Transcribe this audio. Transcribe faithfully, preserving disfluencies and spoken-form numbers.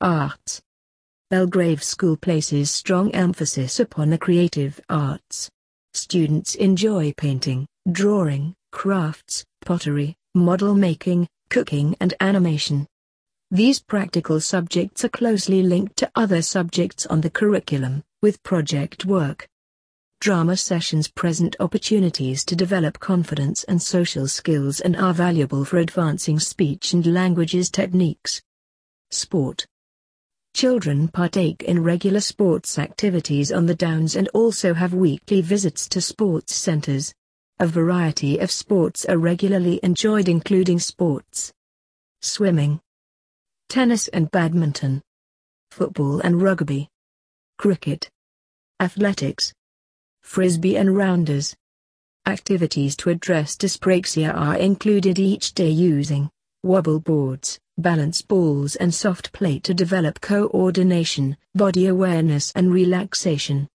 Arts. Belgrave School places strong emphasis upon the creative arts. Students enjoy painting, drawing, crafts, pottery, model making, cooking and animation. These practical subjects are closely linked to other subjects on the curriculum, with project work. Drama sessions present opportunities to develop confidence and social skills and are valuable for advancing speech and languages techniques. Sport. Children partake in regular sports activities on the Downs and also have weekly visits to sports centres. A variety of sports are regularly enjoyed including sports: swimming, tennis and badminton, football and rugby, cricket, athletics, frisbee and rounders. Activities to address dyspraxia are included each day using wobble boards, balance balls and soft play to develop coordination, body awareness and relaxation.